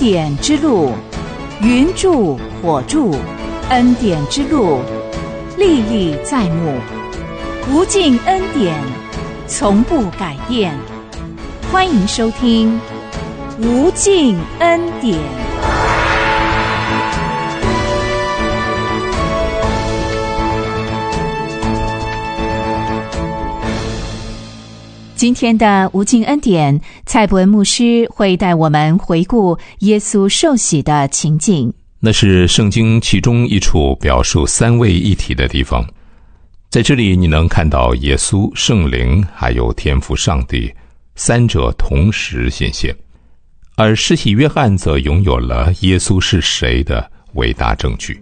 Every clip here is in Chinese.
典之路，云柱火柱，恩典之路，历历在目，无尽恩典，从不改变。欢迎收听无尽恩典。今天的无尽恩典，蔡伯恩牧师会带我们回顾耶稣受洗的情景。 那是圣经其中一处表述三位一体的地方，在这里你能看到耶稣、圣灵还有天父上帝三者同时显现，而施洗约翰则拥有了耶稣是谁的伟大证据。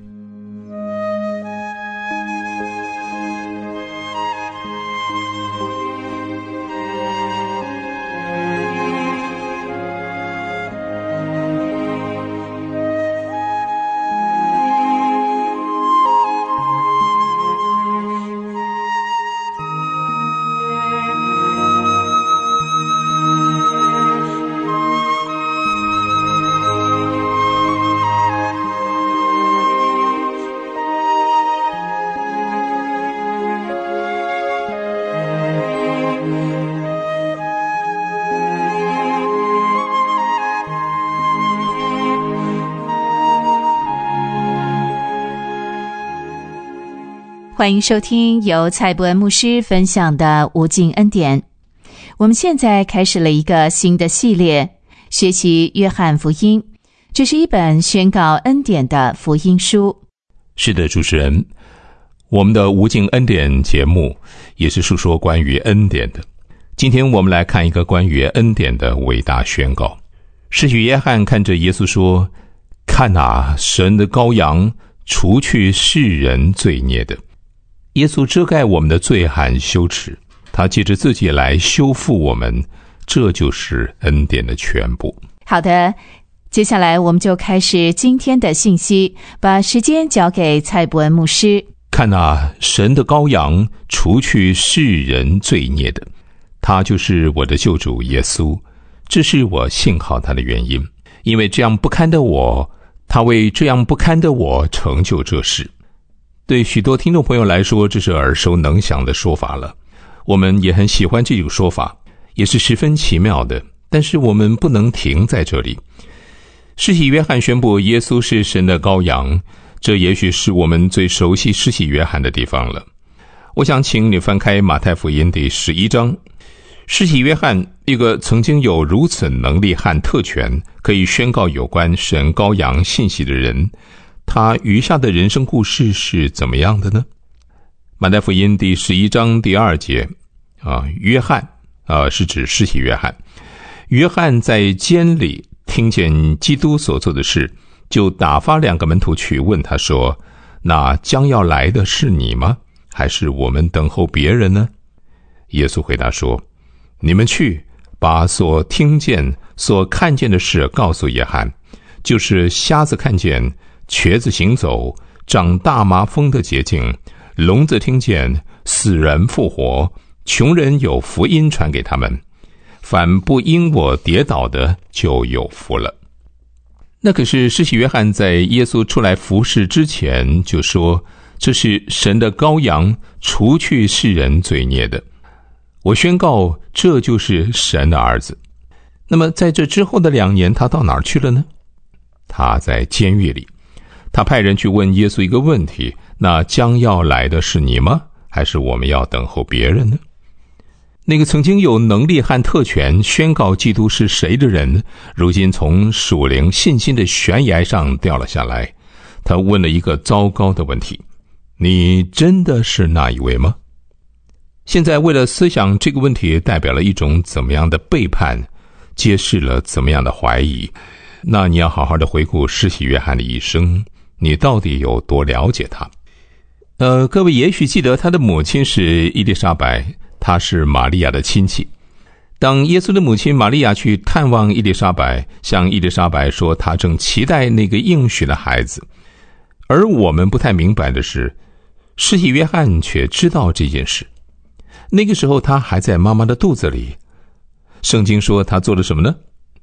欢迎收听由蔡伯恩牧师分享的无尽恩典。我们现在开始了一个新的系列，学习约翰福音。这是一本宣告恩典的福音书。 是的，主持人，我们的无尽恩典节目也是述说关于恩典的。今天我们来看一个关于恩典的伟大宣告。施洗约翰看着耶稣说：看啊，神的羔羊，除去世人罪孽的。耶稣遮盖我们的罪和羞耻，他借着自己来修复我们，这就是恩典的全部。 好的，接下来我们就开始今天的信息，把时间交给蔡伯恩牧师。 看啊，神的羔羊，除去世人罪孽的，他就是我的救主耶稣，这是我信靠他的原因。因为这样不堪的我，他为这样不堪的我成就这事。对许多听众朋友来说，这是耳熟能详的说法了。我们也很喜欢这种说法，也是十分奇妙的。但是我们不能停在这里。施洗约翰宣布耶稣是神的羔羊，这也许是我们最熟悉施洗约翰的地方了。我想请你翻开马太福音第11章。施洗约翰，一个曾经有如此能力和特权，可以宣告有关神羔羊信息的人，他余下的人生故事是怎么样的呢？马太福音第11章第2节，约翰，是指施洗约翰。约翰在监里听见基督所做的事，就打发2个门徒去问他说：那将要来的是你吗？还是我们等候别人呢？耶稣回答说：你们去，把所听见、所看见的事告诉约翰，就是瞎子看见，瘸子行走，长大麻风的捷径，聋子听见，死人复活，穷人有福音传给他们，凡不因我跌倒的就有福了。那可是施洗约翰在耶稣出来服侍之前就说，这是神的羔羊，除去世人罪孽的。我宣告，这就是神的儿子。那么在这之后的2年，他到哪儿去了呢？他在监狱里。他派人去问耶稣一个问题：那将要来的是你吗？还是我们要等候别人呢？那个曾经有能力和特权宣告基督是谁的人，如今从属灵信心的悬崖上掉了下来。他问了一个糟糕的问题：你真的是那一位吗？现在为了思想这个问题代表了一种怎么样的背叛，揭示了怎么样的怀疑，那你要好好的回顾施洗约翰的一生，你到底有多了解他？各位也许记得他的母亲是伊丽莎白，她是玛利亚的亲戚。当耶稣的母亲玛利亚去探望伊丽莎白，向伊丽莎白说她正期待那个应许的孩子。而我们不太明白的是，施洗约翰却知道这件事。那个时候他还在妈妈的肚子里。圣经说他做了什么呢？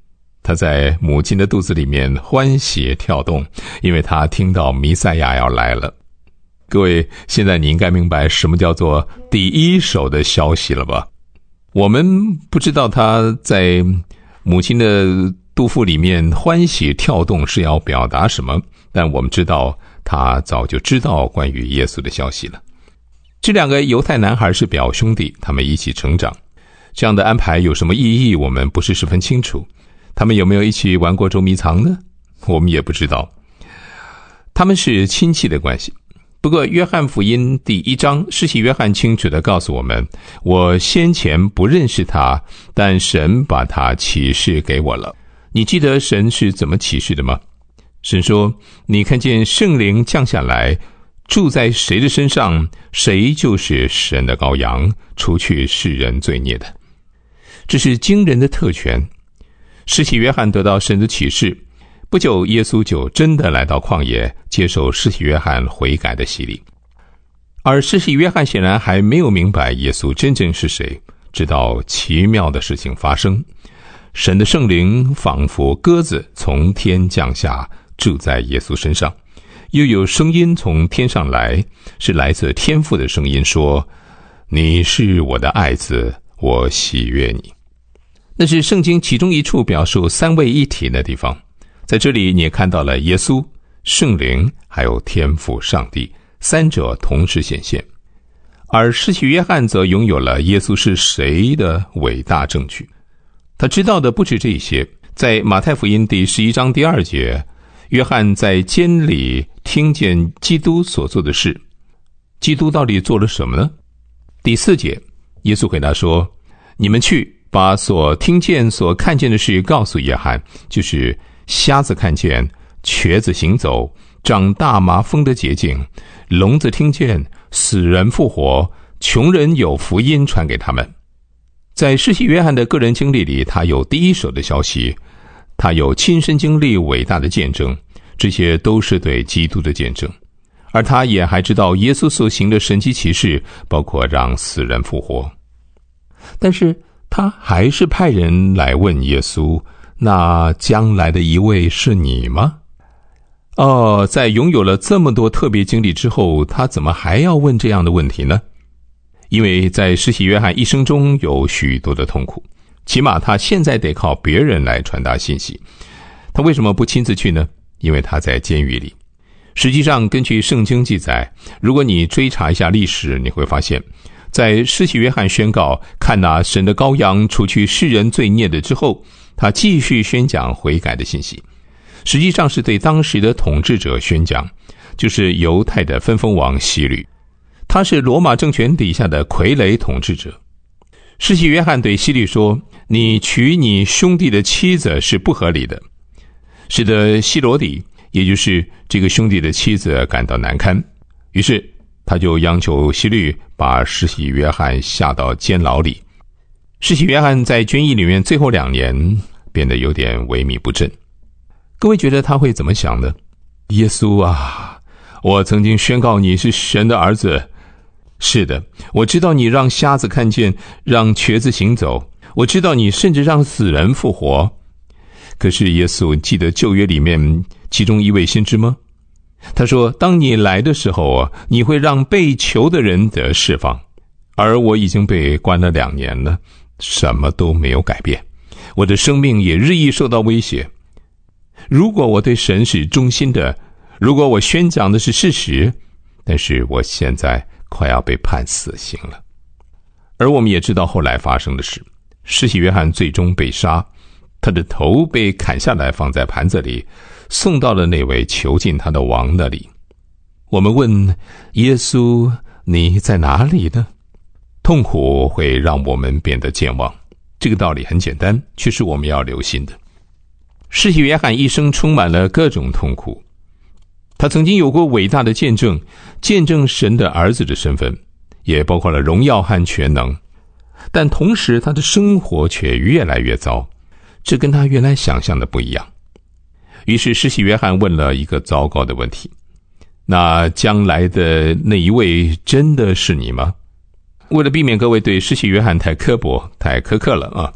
他在母亲的肚子里面欢喜跳动，因为他听到弥赛亚要来了。各位，现在你应该明白什么叫做第一手的消息了吧？我们不知道他在母亲的肚腹里面欢喜跳动是要表达什么，但我们知道他早就知道关于耶稣的消息了。这两个犹太男孩是表兄弟，他们一起成长，这样的安排有什么意义，我们不是十分清楚。他们有没有一起玩过捉迷藏呢？我们也不知道。他们是亲戚的关系。不过约翰福音第1章，施洗约翰清楚地告诉我们，我先前不认识他，但神把他启示给我了。你记得神是怎么启示的吗？神说，你看见圣灵降下来，住在谁的身上，谁就是神的羔羊，除去世人罪孽的。这是惊人的特权。施洗约翰得到神的启示，不久耶稣就真的来到旷野，接受施洗约翰悔改的洗礼。而施洗约翰显然还没有明白耶稣真正是谁，直到奇妙的事情发生，神的圣灵仿佛鸽子从天降下，住在耶稣身上，又有声音从天上来，是来自天父的声音，说，你是我的爱子，我喜悦你。那是圣经其中一处表述三位一体的地方，在这里你也看到了耶稣、圣灵还有天父上帝三者同时显现。而施洗约翰则拥有了耶稣是谁的伟大证据，他知道的不止这些。在马太福音第11章第2节，约翰在监里听见基督所做的事。基督到底做了什么呢？第4节，耶稣回答说，你们去把所听见所看见的事告诉约翰，就是瞎子看见，瘸子行走，长大麻风的洁净，聋子听见，死人复活，穷人有福音传给他们。在施洗约翰的个人经历里，他有第一手的消息，他有亲身经历伟大的见证，这些都是对基督的见证。而他也还知道耶稣所行的神迹奇事，包括让死人复活。但是他还是派人来问耶稣，那将来的一位是你吗？在拥有了这么多特别经历之后，他怎么还要问这样的问题呢？因为在施洗约翰一生中有许多的痛苦，起码他现在得靠别人来传达信息。他为什么不亲自去呢？因为他在监狱里。实际上根据圣经记载，如果你追查一下历史，你会发现在施洗约翰宣告看哪，神的羔羊除去世人罪孽的之后，他继续宣讲悔改的信息，实际上是对当时的统治者宣讲，就是犹太的分封王希律，他是罗马政权底下的傀儡统治者。施洗约翰对希律说，你娶你兄弟的妻子是不合理的，使得希罗底，也就是这个兄弟的妻子感到难堪，于是他就央求希律把施洗约翰下到监牢里。施洗约翰在监狱里面最后2年变得有点萎靡不振。各位觉得他会怎么想呢？耶稣啊，我曾经宣告你是神的儿子。是的，我知道你让瞎子看见，让瘸子行走，我知道你甚至让死人复活。可是耶稣记得旧约里面其中一位先知吗？他说，当你来的时候，你会让被囚的人得释放。而我已经被关了2年了，什么都没有改变，我的生命也日益受到威胁。如果我对神是忠心的，如果我宣讲的是事实，但是我现在快要被判死刑了。而我们也知道后来发生的事，施洗约翰最终被杀，他的头被砍下来放在盘子里，送到了那位囚禁他的王那里。我们问耶稣，你在哪里呢？痛苦会让我们变得健忘，这个道理很简单，却是我们要留心的。施洗约翰一生充满了各种痛苦，他曾经有过伟大的见证，见证神的儿子的身份，也包括了荣耀和全能，但同时他的生活却越来越糟，这跟他原来想象的不一样。于是施洗约翰问了一个糟糕的问题，那将来的那一位真的是你吗？为了避免各位对施洗约翰太刻薄太苛刻了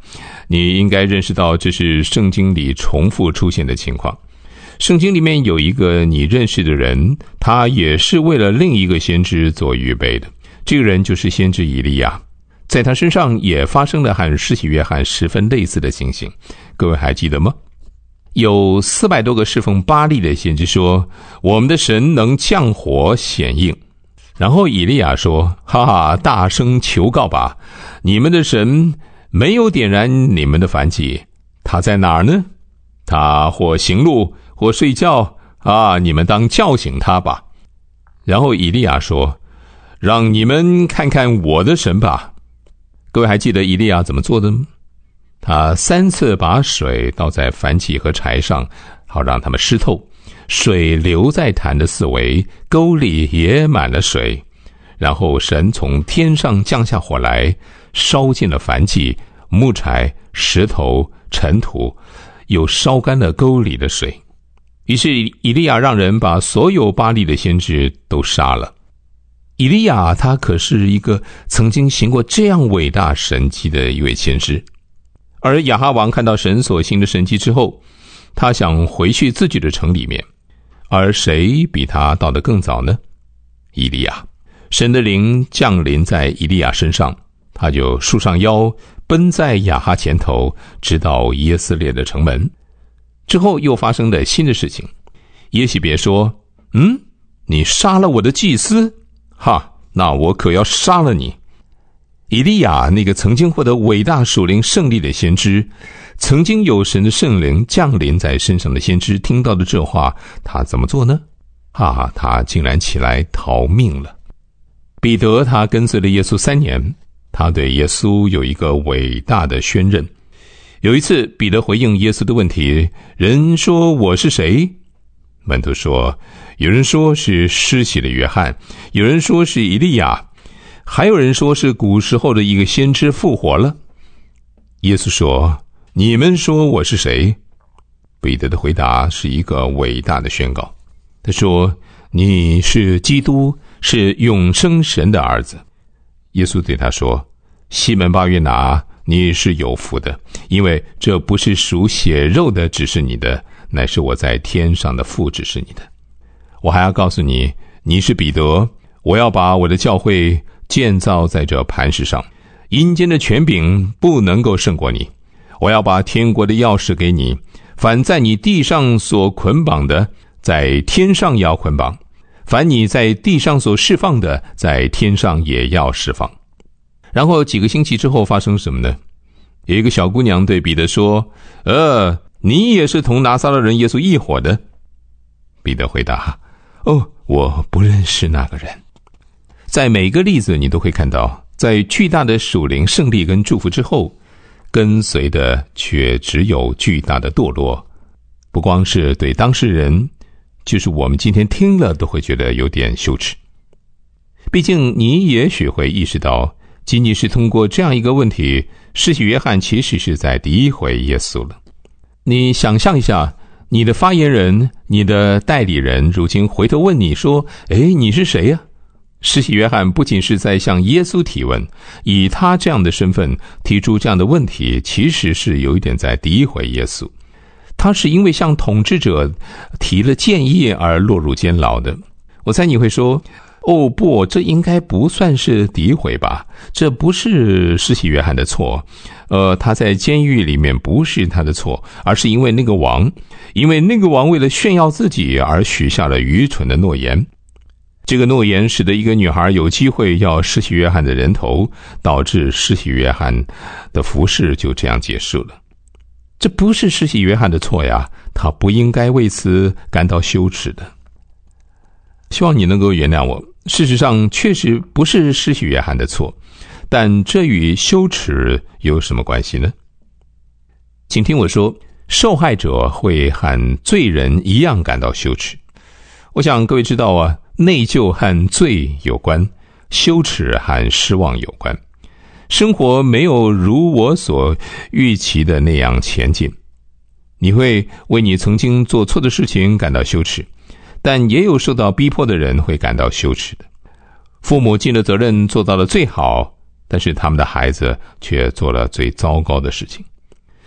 你应该认识到这是圣经里重复出现的情况。圣经里面有一个你认识的人，他也是为了另一个先知做预备的，这个人就是先知以利亚。在他身上也发生了和施洗约翰十分类似的情形，各位还记得吗？有400多个侍奉巴力的先知说，我们的神能降火显应。然后以利亚说，哈哈，大声求告吧，你们的神没有点燃你们的燔祭，他在哪儿呢？他或行路或睡觉啊，你们当叫醒他吧。然后以利亚说，让你们看看我的神吧。各位还记得以利亚怎么做的吗？他3次把水倒在燔祭和柴上，好让它们湿透，水流在坛的四围，沟里也满了水。然后神从天上降下火来，烧尽了燔祭、木柴、石头、尘土，又烧干了沟里的水。于是以利亚让人把所有巴力的先知都杀了。以利亚他可是一个曾经行过这样伟大神迹的一位先知。而亚哈王看到神所行的神迹之后，他想回去自己的城里面，而谁比他到得更早呢？以利亚。神的灵降临在以利亚身上，他就束上腰，奔在亚哈前头，直到耶斯列的城门。之后又发生了新的事情，耶洗别说，你杀了我的祭司，哈，那我可要杀了你。以利亚那个曾经获得伟大属灵胜利的先知，曾经有神的圣灵降临在身上的先知，听到的这话，他怎么做呢？他竟然起来逃命了。彼得他跟随了耶稣3年，他对耶稣有一个伟大的宣认。有一次彼得回应耶稣的问题，人说我是谁？门徒说，有人说是施洗的约翰，有人说是以利亚，还有人说是古时候的一个先知复活了。耶稣说，你们说我是谁？彼得的回答是一个伟大的宣告。他说，你是基督，是永生神的儿子。耶稣对他说，西门巴约拿，你是有福的，因为这不是属血肉的指示你的，乃是我在天上的父指示你的。我还要告诉你，你是彼得，我要把我的教会建造在这磐石上，阴间的权柄不能够胜过你。我要把天国的钥匙给你，凡在你地上所捆绑的，在天上也要捆绑；凡你在地上所释放的，在天上也要释放。然后几个星期之后发生什么呢？有一个小姑娘对彼得说，你也是同拿撒勒人耶稣一伙的。彼得回答，我不认识那个人。在每个例子你都会看到，在巨大的属灵胜利跟祝福之后，跟随的却只有巨大的堕落。不光是对当事人，就是我们今天听了都会觉得有点羞耻。毕竟你也许会意识到，仅仅是通过这样一个问题，施洗约翰其实是在诋毁耶稣了。你想象一下，你的发言人，你的代理人，如今回头问你说，你是谁呀？施洗约翰不仅是在向耶稣提问，以他这样的身份提出这样的问题，其实是有一点在诋毁耶稣。他是因为向统治者提了建议而落入监牢的。我猜你会说，不，这应该不算是诋毁吧？这不是施洗约翰的错，他在监狱里面不是他的错，而是因为那个王为了炫耀自己而许下了愚蠢的诺言。这个诺言使得一个女孩有机会要施洗约翰的人头，导致施洗约翰的服事就这样结束了。这不是施洗约翰的错呀，他不应该为此感到羞耻的。希望你能够原谅我。事实上确实不是施洗约翰的错，但这与羞耻有什么关系呢？请听我说，受害者会和罪人一样感到羞耻。我想各位知道啊，内疚和罪有关，羞耻和失望有关。生活没有如我所预期的那样前进，你会为你曾经做错的事情感到羞耻，但也有受到逼迫的人会感到羞耻的。父母尽了责任做到了最好，但是他们的孩子却做了最糟糕的事情。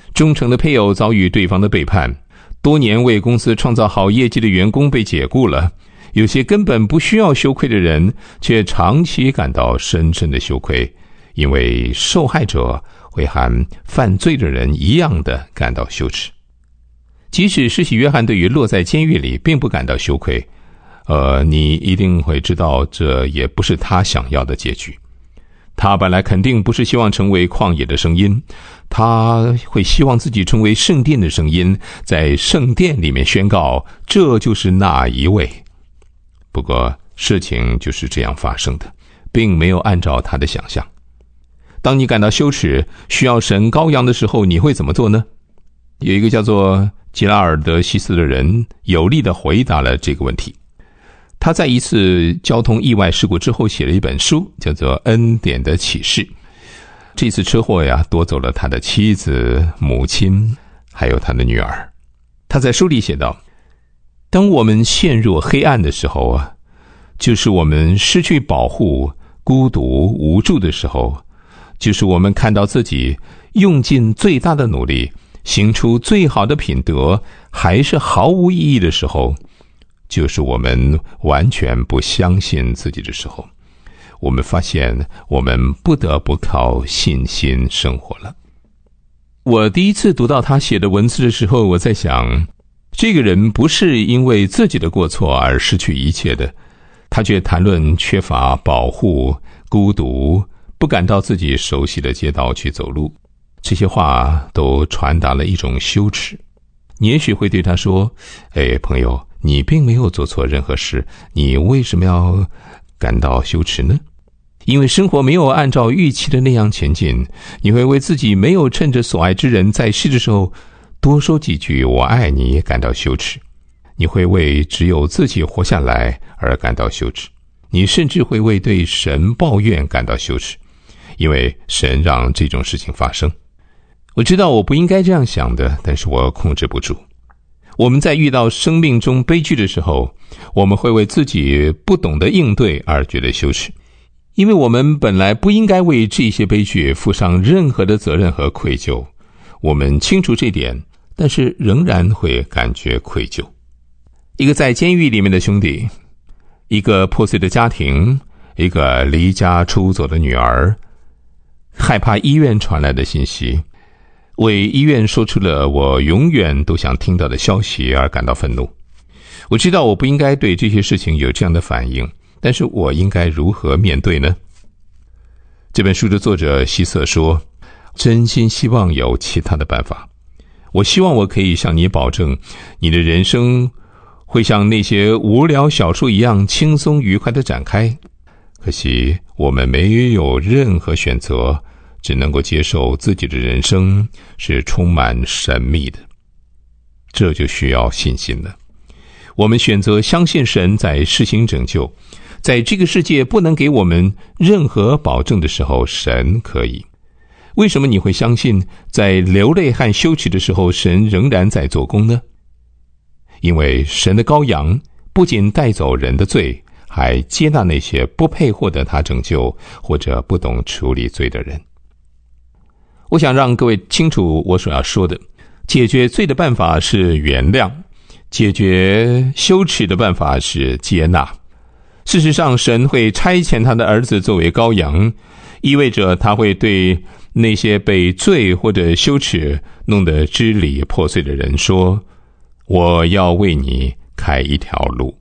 忠诚的配偶遭遇对方的背叛，多年为公司创造好业绩的员工被解雇了，有些根本不需要羞愧的人，却长期感到深深的羞愧，因为受害者会和犯罪的人一样的感到羞耻。即使施洗约翰对于落在监狱里并不感到羞愧，你一定会知道这也不是他想要的结局。他本来肯定不是希望成为旷野的声音，他会希望自己成为圣殿的声音，在圣殿里面宣告这就是那一位。不过事情就是这样发生的，并没有按照他的想象。当你感到羞耻需要神羔羊的时候，你会怎么做呢？有一个叫做吉拉尔德西斯的人有力地回答了这个问题。他在一次交通意外事故之后写了一本书，叫做《恩典的启示》。这次车祸夺走了他的妻子、母亲还有他的女儿。他在书里写道，当我们陷入黑暗的时候就是我们失去保护、孤独、无助的时候，就是我们看到自己用尽最大的努力行出最好的品德还是毫无意义的时候，就是我们完全不相信自己的时候，我们发现我们不得不靠信心生活了。我第一次读到他写的文字的时候，我在想，这个人不是因为自己的过错而失去一切的，他却谈论缺乏保护、孤独，不敢到自己熟悉的街道去走路。这些话都传达了一种羞耻。你也许会对他说，朋友，你并没有做错任何事，你为什么要感到羞耻呢？因为生活没有按照预期的那样前进，你会为自己没有趁着所爱之人在世的时候多说几句我爱你感到羞耻，你会为只有自己活下来而感到羞耻，你甚至会为对神抱怨感到羞耻，因为神让这种事情发生。我知道我不应该这样想的，但是我控制不住。我们在遇到生命中悲剧的时候，我们会为自己不懂得应对而觉得羞耻，因为我们本来不应该为这些悲剧负上任何的责任和愧疚。我们清楚这点，但是仍然会感觉愧疚。一个在监狱里面的兄弟，一个破碎的家庭，一个离家出走的女儿，害怕医院传来的信息，为医院说出了我永远都想听到的消息而感到愤怒。我知道我不应该对这些事情有这样的反应，但是我应该如何面对呢？这本书的作者希瑟说，真心希望有其他的办法。我希望我可以向你保证，你的人生会像那些无聊小说一样轻松愉快地展开。可惜我们没有任何选择，只能够接受自己的人生是充满神秘的。这就需要信心了。我们选择相信神在施行拯救，在这个世界不能给我们任何保证的时候，神可以。为什么你会相信在流泪和羞耻的时候，神仍然在做工呢？因为神的羔羊不仅带走人的罪，还接纳那些不配获得他拯救或者不懂处理罪的人。我想让各位清楚我所要说的，解决罪的办法是原谅，解决羞耻的办法是接纳。事实上，神会差遣他的儿子作为羔羊，意味着他会对那些被罪或者羞耻弄得支离破碎的人说，我要为你开一条路。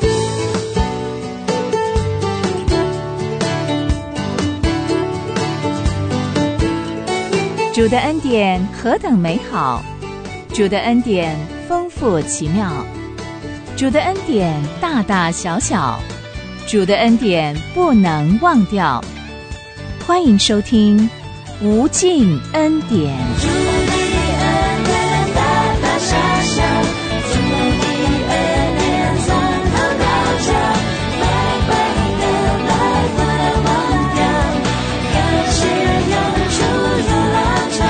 主的恩典何等美好，主的恩典丰富奇妙，主的恩典大大小小，主的恩典不能忘掉。欢迎收听无尽恩典。主的恩典大大小小，主的恩典从头到脚，白白的来不能忘掉，感谢永驻的浪潮。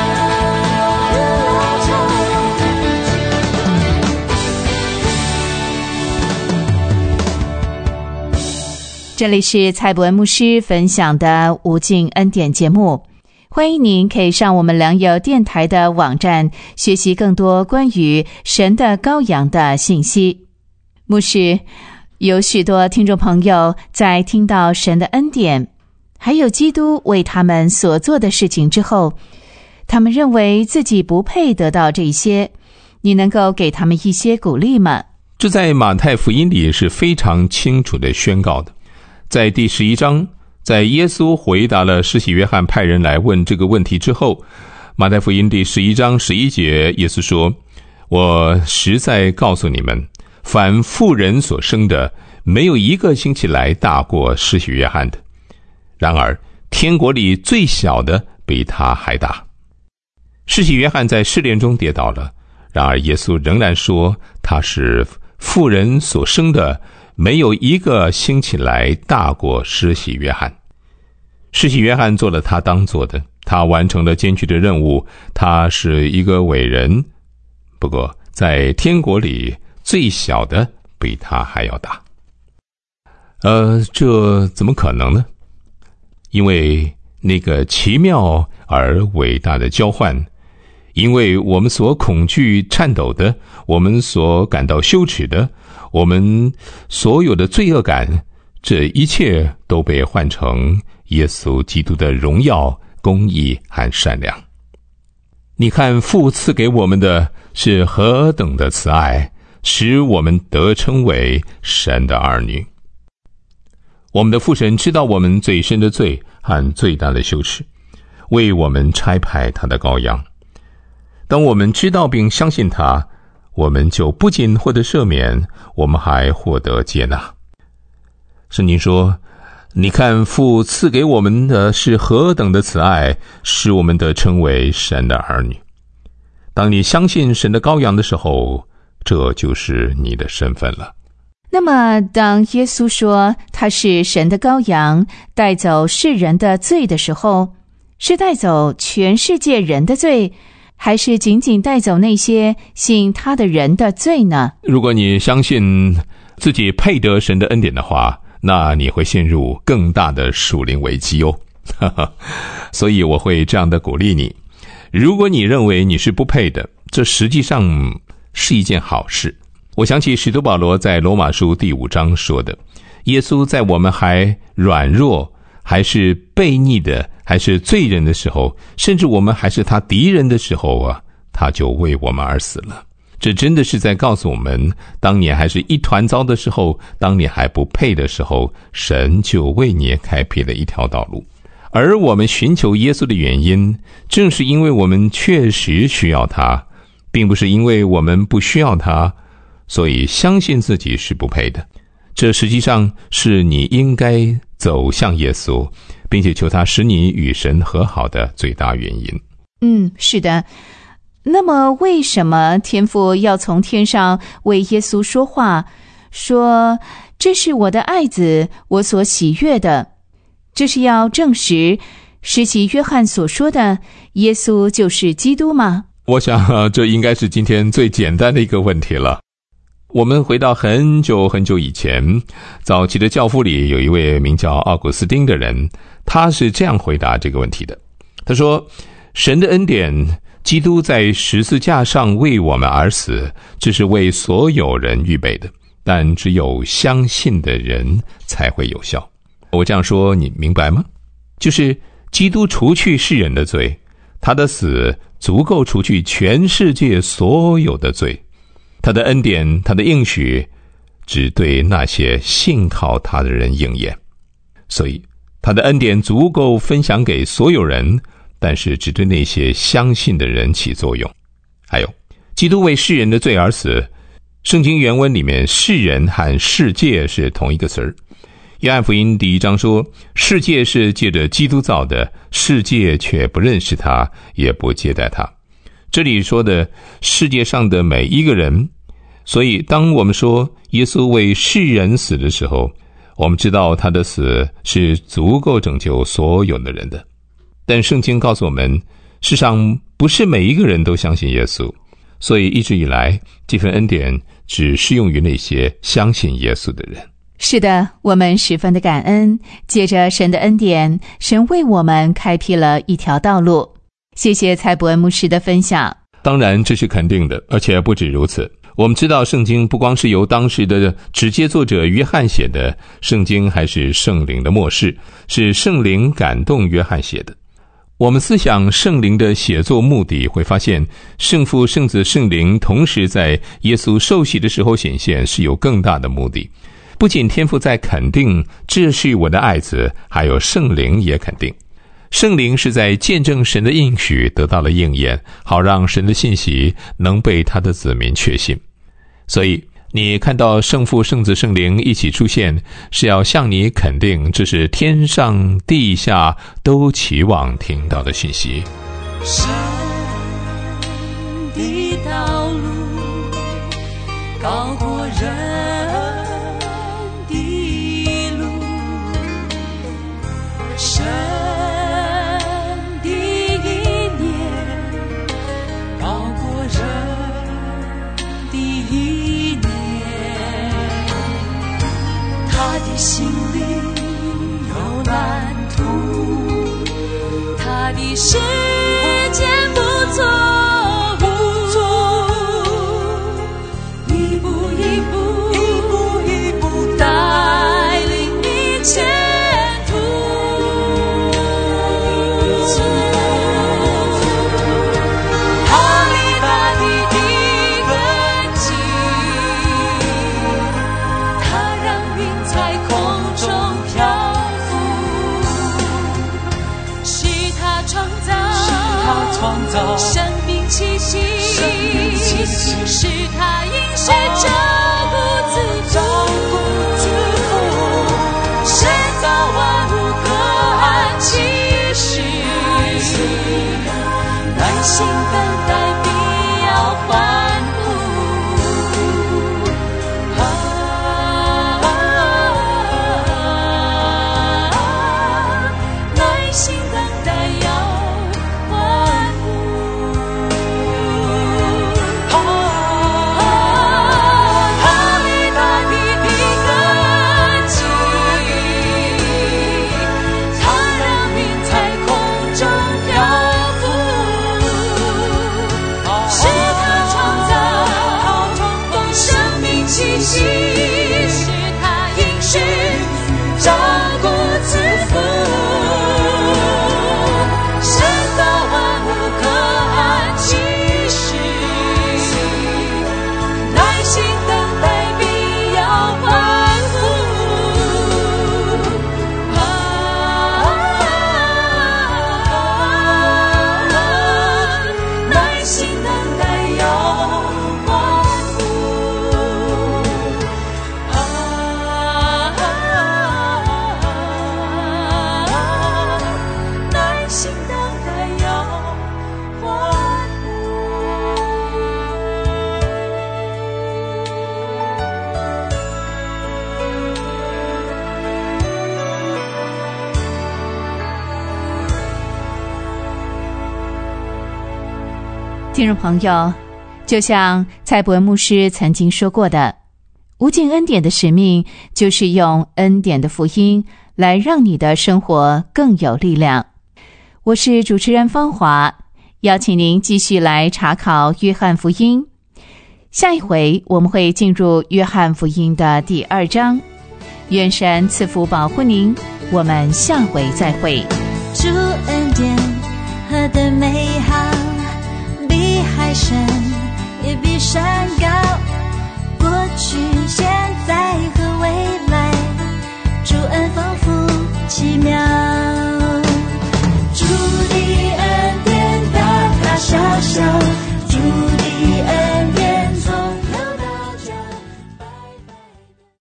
这里是蔡伯恩牧师分享的无尽恩典节目， 欢迎您可以上我们良友电台的网站学习更多关于神的羔羊的信息。牧师，有许多听众朋友在听到神的恩典还有基督为他们所做的事情之后，他们认为自己不配得到这些，你能够给他们一些鼓励吗？ 这在马太福音里是非常清楚的宣告的。在第11章，在耶稣回答了施洗约翰派人来问这个问题之后，马太福音第11章11节，耶稣说：我实在告诉你们，凡妇人所生的，没有一个兴起来大过施洗约翰的，然而天国里最小的比他还大。施洗约翰在试炼中跌倒了，然而耶稣仍然说他是妇人所生的，没有一个兴起来大过施洗约翰。施洗约翰做了他当做的，他完成了艰巨的任务，他是一个伟人。不过在天国里最小的比他还要大。这怎么可能呢？因为那个奇妙而伟大的交换，因为我们所恐惧颤抖的，我们所感到羞耻的，我们所有的罪恶感，这一切都被换成耶稣基督的荣耀、公义和善良。你看父赐给我们的是何等的慈爱，使我们得称为神的儿女。我们的父神知道我们最深的罪和最大的羞耻，为我们差派他的羔羊。当我们知道并相信他，我们就不仅获得赦免，我们还获得接纳。圣经说，你看父赐给我们的是何等的慈爱，使我们得称为神的儿女。当你相信神的羔羊的时候，这就是你的身份了。 那么当耶稣说他是神的羔羊，带走世人的罪的时候，是带走全世界人的罪，还是仅仅带走那些信他的人的罪呢？ 如果你相信自己配得神的恩典的话，那你会陷入更大的属灵危机哦。所以我会这样的鼓励你，如果你认为你是不配的，这实际上是一件好事。我想起使徒保罗在罗马书第5章说的，耶稣在我们还软弱，还是悖逆的，还是罪人的时候，甚至我们还是他敌人的时候啊，他就为我们而死了。这真的是在告诉我们，当你还是一团糟的时候，当你还不配的时候，神就为你开辟了一条道路。而我们寻求耶稣的原因，正是因为我们确实需要他，并不是因为我们不需要他，所以相信自己是不配的。这实际上是你应该走向耶稣，并且求他使你与神和好的最大原因。 是的。那么为什么天父要从天上为耶稣说话，说这是我的爱子，我所喜悦的？这是要证实施洗约翰所说的耶稣就是基督吗？ 我想这应该是今天最简单的一个问题了。我们回到很久很久以前，早期的教父里有一位名叫奥古斯丁的人，他是这样回答这个问题的。他说，神的恩典，基督在十字架上为我们而死，这是为所有人预备的，但只有相信的人才会有效。我这样说你明白吗？就是基督除去世人的罪，他的死足够除去全世界所有的罪。他的恩典，他的应许，只对那些信靠他的人应验。所以他的恩典足够分享给所有人，但是只对那些相信的人起作用。还有，基督为世人的罪而死，圣经原文里面世人和世界是同一个词儿。约翰福音第1章说，世界是借着基督造的，世界却不认识他，也不接待他。这里说的世界上的每一个人，所以当我们说耶稣为世人死的时候，我们知道他的死是足够拯救所有的人的。但圣经告诉我们，世上不是每一个人都相信耶稣，所以一直以来这份恩典只适用于那些相信耶稣的人。 是的，我们十分的感恩，借着神的恩典，神为我们开辟了一条道路。谢谢蔡伯恩牧师的分享。 当然这是肯定的，而且不止如此，我们知道圣经不光是由当时的直接作者约翰写的，圣经还是圣灵的默示，是圣灵感动约翰写的。我们思想圣灵的写作目的，会发现圣父、圣子、圣灵同时在耶稣受洗的时候显现，是有更大的目的。不仅天父在肯定这是我的爱子，还有圣灵也肯定。圣灵是在见证神的应许得到了应验，好让神的信息能被他的子民确信。所以你看到圣父、圣子、圣灵一起出现，是要向你肯定这是天上地下都期望听到的信息。 神的道路高过人的路，神的意念高过人的意念，他的心里有蓝图，他的时间不错，一步一步带领你前途。他立大地的根基，他让云在空中漂浮，是他创造生命气息，是他应许照顾自负，神造万物各按其时，耐心等待必要欢呼，耐心等待要欢呼。他立大地的根基，他让云在空中漂浮，是他创造生命气息，是他应许照顾自负，神造万物各按其时，耐心等待必要欢呼，耐心等待要欢呼，耐心等待要欢呼。 听众朋友，就像蔡伯恩牧师曾经说过的，无尽恩典的使命就是用恩典的福音来让你的生活更有力量。我是主持人芳华，邀请您继续来查考约翰福音。下一回我们会进入约翰福音的第2章。愿神赐福保护您，我们下回再会。 主恩典何等美好，